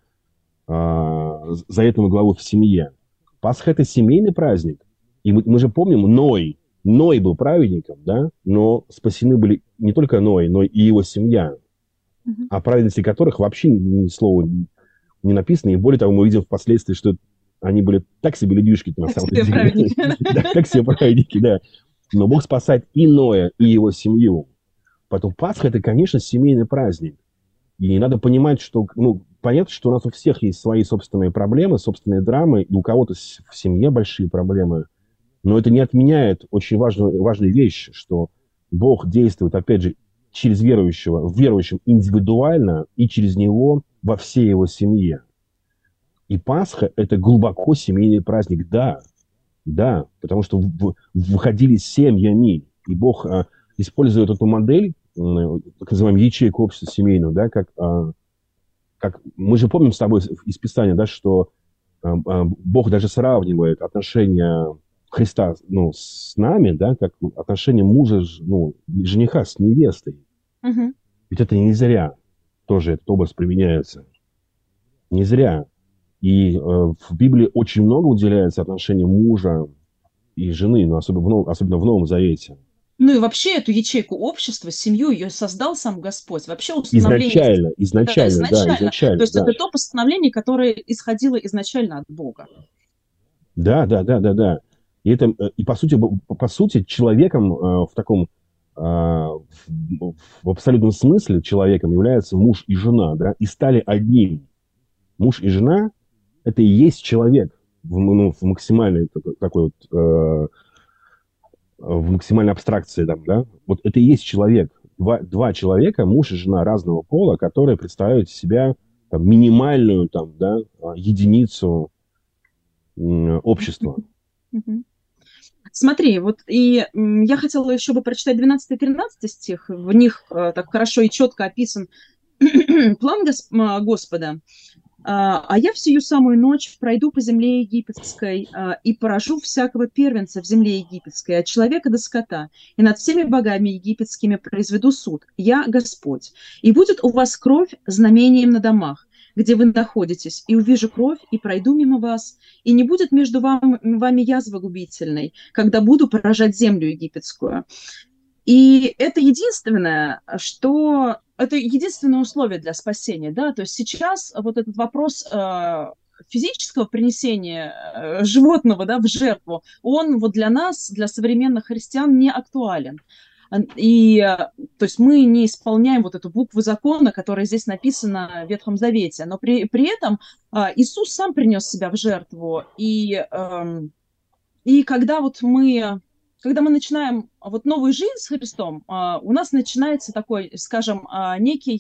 заветную главу в семье. Пасха – это семейный праздник. И мы, мы же помним, Ной. Ной был праведником, да? Но спасены были не только Ной, но и его семья. Mm-hmm. О праведности которых вообще ни слова не написано. И более того, мы видим впоследствии, что они были так себе людишки на самом деле. Да, так себе праведники, да. Но Бог спасает и Ноя, и его семью. Потом Пасха – это, конечно, семейный праздник. И надо понимать, что, ну, понятно, что у нас у всех есть свои собственные проблемы, собственные драмы, и у кого-то в семье большие проблемы. Но это не отменяет очень важную, важную вещь, что Бог действует, опять же, через верующего, верующим индивидуально и через него во всей его семье. И Пасха – это глубоко семейный праздник, да, да, потому что в, выходили семьями, и Бог а, использует эту модель, так называемую ячейку общества семейную, да, как, а, как мы же помним с тобой из Писания, да, что а, а, Бог даже сравнивает отношения Христа, ну, с нами, да, как отношения мужа, ну, жениха с невестой. Uh-huh. Ведь это не зря тоже этот образ применяется. Не зря. И э, в Библии очень много уделяется отношениям мужа и жены, но особенно в, Нов... особенно в Новом Завете. Ну и вообще эту ячейку общества, семью, ее создал сам Господь. Вообще установление... Изначально, изначально, да, изначально. Да, изначально. То есть да. это то постановление, которое исходило изначально от Бога. Да, да, да, да, да. И, это, и по сути, по сути, человеком э, в таком, э, в, в абсолютном смысле человеком являются муж и жена, да, и стали одним. Муж и жена – это и есть человек в, ну, в максимальной такой вот, э, в максимальной абстракции, там, да. Вот это и есть человек. Два, два человека, муж и жена разного пола, которые представляют из себя там, минимальную там, да, единицу э, общества. Mm-hmm. Смотри, вот и м, я хотела еще бы прочитать двенадцатый-тринадцатый стих. В них э, так хорошо и четко описан план Гос- Господа. «А я в сию самую ночь пройду по земле египетской и поражу всякого первенца в земле египетской, от человека до скота, и над всеми богами египетскими произведу суд. Я Господь. И будет у вас кровь знамением на домах. где вы находитесь, и увижу кровь, и пройду мимо вас, и не будет между вам, вами язвы губительной, когда буду поражать землю египетскую. И это единственное, что... Это единственное условие для спасения, да, то есть сейчас вот этот вопрос э, физического принесения э, животного, да, в жертву, он вот для нас, для современных христиан не актуален. И, то есть мы не исполняем вот эту букву закона, которая здесь написана в Ветхом Завете, но при, при этом э, Иисус сам принес себя в жертву, и, э, и когда вот мы... Когда мы начинаем вот новую жизнь с Христом, у нас начинается такой, скажем, некий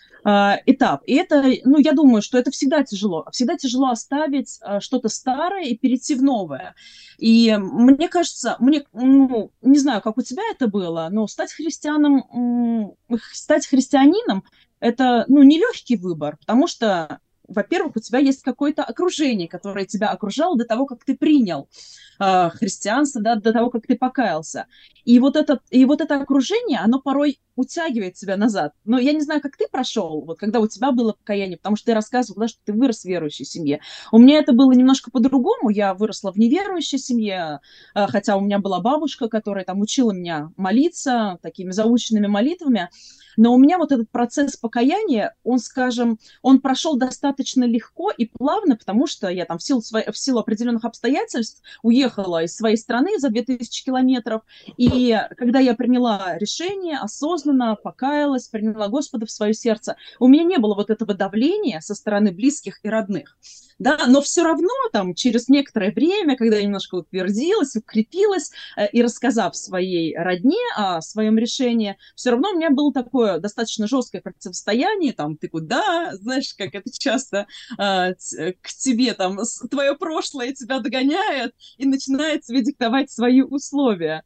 этап. И это, ну, я думаю, что это всегда тяжело. Всегда тяжело оставить что-то старое и перейти в новое. И мне кажется, мне, ну, не знаю, как у тебя это было, но стать христианом, стать христианином, это, ну, нелегкий выбор, потому что, во-первых, у тебя есть какое-то окружение, которое тебя окружало до того, как ты принял э, христианство, да, до того, как ты покаялся. И вот, это, и вот это окружение, оно порой утягивает тебя назад. Но я не знаю, как ты прошел, вот когда у тебя было покаяние, потому что ты рассказывал, да, что ты вырос в верующей семье. У меня это было немножко по-другому. Я выросла в неверующей семье, э, хотя у меня была бабушка, которая там учила меня молиться такими заученными молитвами. Но у меня вот этот процесс покаяния, он, скажем, он прошел достаточно легко и плавно, потому что я там в силу, своей, в силу определенных обстоятельств уехала из своей страны за две тысячи километров. И когда я приняла решение, осознанно покаялась, приняла Господа в свое сердце, у меня не было вот этого давления со стороны близких и родных. Да, но все равно там через некоторое время, когда я немножко утвердилась, укрепилась э, и рассказав своей родне о своем решении, все равно у меня было такое достаточно жесткое противостояние, там, ты куда, знаешь, как это часто э, к тебе, там, твое прошлое тебя догоняет и начинает тебе диктовать свои условия.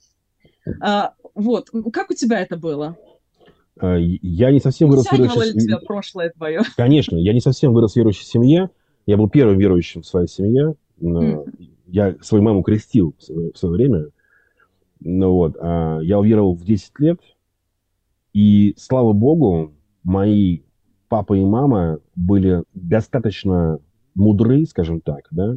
А, вот, как у тебя это было? Я не совсем вырос в верующей семье. Тебя прошлое твое? Конечно, я не совсем вырос в верующей семье. Я был первым верующим в своей семье. Mm. Я свою маму крестил в свое, в свое время. Ну, вот. А я уверовал в десять лет. И, слава богу, мои папа и мама были достаточно мудры, скажем так, да,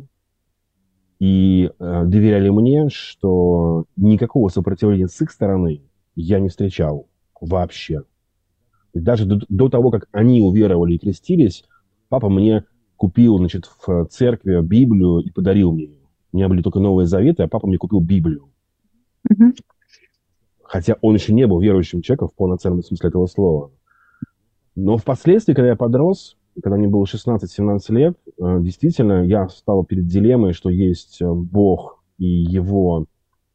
и э, доверяли мне, что никакого сопротивления с их стороны я не встречал вообще. Даже до, до того, как они уверовали и крестились, папа мне купил, значит, в церкви Библию и подарил мне ее. У меня были только Новые Заветы, а папа мне купил Библию. Mm-hmm. Хотя он еще не был верующим человеком в полноценном смысле этого слова. Но впоследствии, когда я подрос, когда мне было шестнадцать-семнадцать лет, действительно, я стал перед дилеммой, что есть Бог и его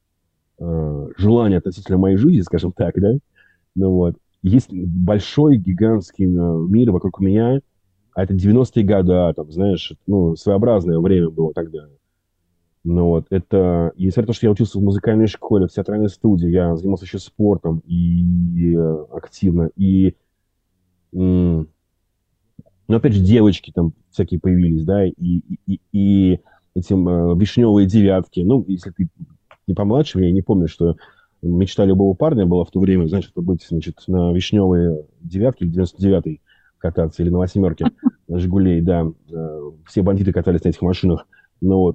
э, желание относительно моей жизни, скажем так, да? Ну вот. Есть большой, гигантский мир вокруг меня, а это девяностые годы, там, знаешь, ну, своеобразное время было тогда. Ну вот, это, и несмотря на то, что я учился в музыкальной школе, в театральной студии, я занимался еще спортом и, и активно, и, м- ну, опять же, девочки там всякие появились, да, и, и, и, и эти э, вишневые девятки, ну, если ты не помладше, я не помню, что мечта любого парня была в то время, значит, быть, значит, на вишневые девятки или девяносто девятый кататься, или на восьмерке Жигулей, да, все бандиты катались на этих машинах, ну вот,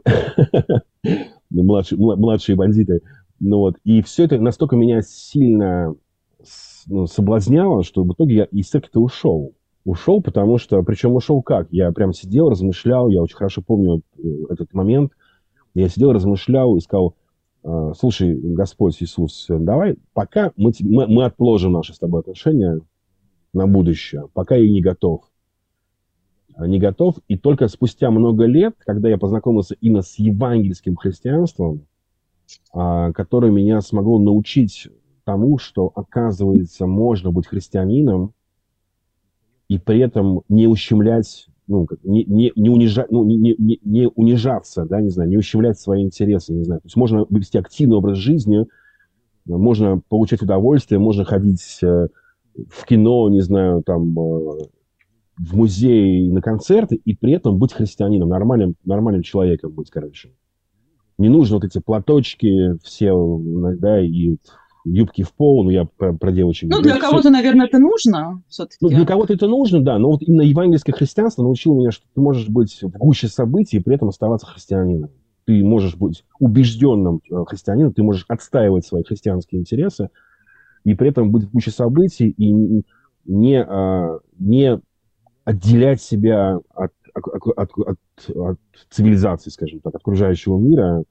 младшие, младшие бандиты, ну вот, и все это настолько меня сильно, ну, соблазняло, что в итоге я из церкви-то ушел. Ушел, потому что, причем ушел как? Я прям сидел, размышлял, я очень хорошо помню этот момент, я сидел, размышлял и сказал: слушай, Господь Иисус, давай, пока мы, мы, мы отложим наши с тобой отношения на будущее, пока я не готов. Не готов. И только спустя много лет, когда я познакомился именно с евангельским христианством, которое меня смогло научить тому, что, оказывается, можно быть христианином и при этом не ущемлять, ну, не, не, не, унижать, ну, не, не, не унижаться, да, не знаю, не ущемлять свои интересы, не знаю. То есть можно вести активный образ жизни, можно получать удовольствие, можно ходить в кино, не знаю, там, в музей, на концерты, и при этом быть христианином, нормальным, нормальным человеком быть, короче. Не нужно вот эти платочки все, да, и юбки в пол, ну, я про, про девочек Ну, говорю. для кого-то, наверное, это нужно все-таки. Ну, для кого-то это нужно, да, но вот именно евангельское христианство научило меня, что ты можешь быть в гуще событий и при этом оставаться христианином. Ты можешь быть убежденным христианином, ты можешь отстаивать свои христианские интересы и при этом быть в гуще событий и не, не отделять себя от, от, от, от, от цивилизации, скажем так, от окружающего мира,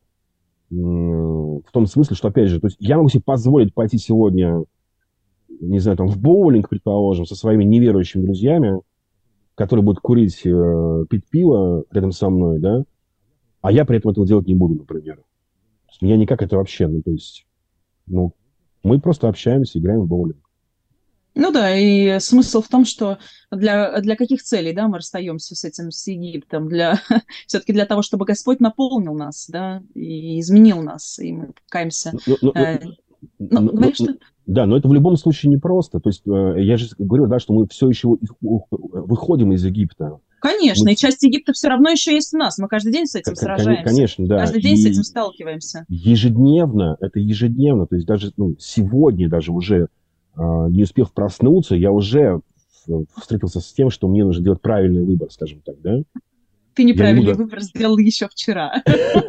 в том смысле, что, опять же, то есть я могу себе позволить пойти сегодня, не знаю, там, в боулинг, предположим, со своими неверующими друзьями, которые будут курить, э, пить пиво рядом со мной, да, а я при этом этого делать не буду, например. Я никак это вообще, ну, то есть, ну, мы просто общаемся, играем в боулинг. Ну да, и смысл в том, что для, для каких целей, да, мы расстаемся с этим, с Египтом, для, все-таки для того, чтобы Господь наполнил нас, да, и изменил нас, и мы каемся. Ну, ну, э, ну, ну, говоришь, ну, что... Да, но это в любом случае непросто. То есть я же говорю, да, что мы все еще выходим из Египта. Конечно, мы... и часть Египта все равно еще есть у нас. Мы каждый день с этим К- сражаемся. Конечно, да. Каждый день и с этим сталкиваемся. Ежедневно, это ежедневно. То есть даже ну, сегодня, даже уже не успев проснуться, я уже встретился с тем, что мне нужно делать правильный выбор, скажем так, да? Ты неправильный буду... выбор сделал еще вчера.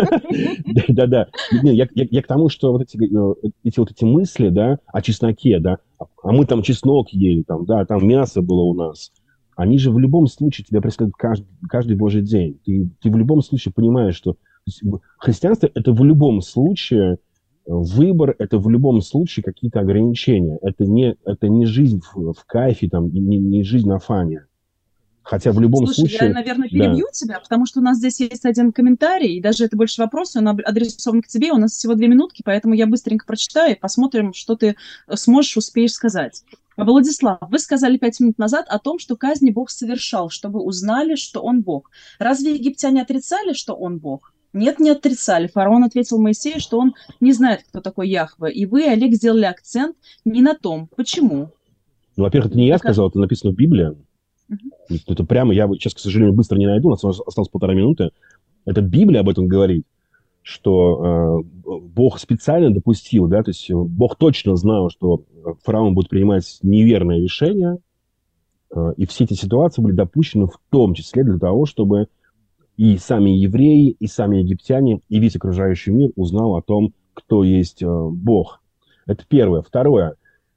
Да-да. Я к тому, что вот эти вот эти мысли, да, о чесноке, да, а мы там чеснок ели, там, да, там мясо было у нас, они же в любом случае тебя преследуют каждый божий день. Ты в любом случае понимаешь, что христианство – это в любом случае выбор, это в любом случае какие-то ограничения. Это не, это не жизнь в, в кайфе, там, не, не жизнь на фане. Хотя в любом Слушай, случае... я, наверное, перебью да. тебя, потому что у нас здесь есть один комментарий, и даже это больше вопрос, он адресован к тебе, у нас всего две минутки, поэтому я быстренько прочитаю и посмотрим, что ты сможешь, успеешь сказать. Владислав, вы сказали пять минут назад о том, что казни Бог совершал, чтобы узнали, что Он Бог. Разве египтяне отрицали, что Он Бог? Нет, не отрицали. Фараон ответил Моисею, что он не знает, кто такой Яхве. И вы, Олег, сделали акцент не на том. Почему? Ну, во-первых, это не я сказал, это написано в Библии. Uh-huh. Это прямо, я сейчас, к сожалению, быстро не найду, у нас осталось полтора минуты. Это Библия об этом говорит, что э, Бог специально допустил, да, то есть Бог точно знал, что фараон будет принимать неверное решение, э, и все эти ситуации были допущены в том числе для того, чтобы и сами евреи, и сами египтяне, и весь окружающий мир узнал о том, кто есть э, Бог. Это первое. Второе.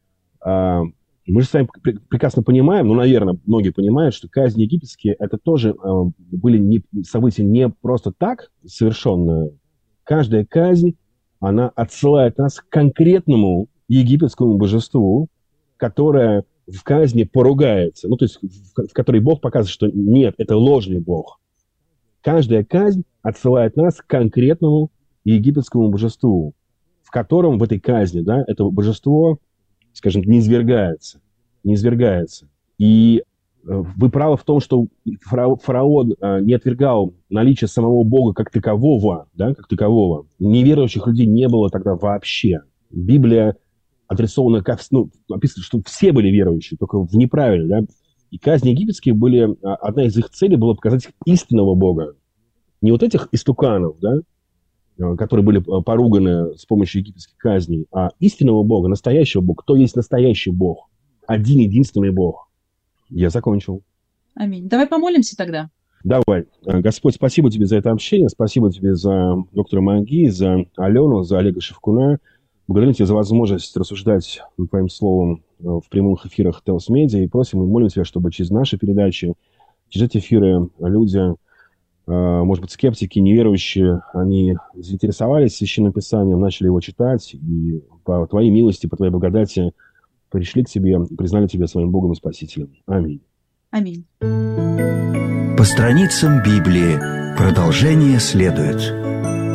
Э, мы же с вами пр- прекрасно понимаем, ну, наверное, многие понимают, что казни египетские, это тоже э, были не, события не просто так совершенные. Каждая казнь, она отсылает нас к конкретному египетскому божеству, которое в казни поругается. Ну, то есть в, в которой Бог показывает, что нет, это ложный Бог. Каждая казнь отсылает нас к конкретному египетскому божеству, в котором в этой казни, да, это божество, скажем, не низвергается. Не низвергается. И э, вы правы в том, что фараон, фараон э, не отвергал наличие самого Бога как такового, да, как такового. Неверующих людей не было тогда вообще. Библия адресована, как, ну, написано, что все были верующие, только в неправильно, да. И казни египетские были, одна из их целей была показать истинного Бога. Не вот этих истуканов, да, которые были поруганы с помощью египетских казней, а истинного Бога, настоящего Бога. Кто есть настоящий Бог? Один единственный Бог. Я закончил. Аминь. Давай помолимся тогда. Давай. Господь, спасибо тебе за это общение, спасибо тебе за доктора Маги, за Алену, за Олега Шевкуна. Благодарю тебя за возможность рассуждать твоим словом в прямых эфирах Телс Медиа. И просим и молим тебя, чтобы через наши передачи, через эти эфиры люди, может быть, скептики, неверующие, они заинтересовались Священным Писанием, начали его читать, и по твоей милости, по твоей благодати пришли к тебе и признали тебя своим Богом и Спасителем. Аминь. Аминь. По страницам Библии продолжение следует.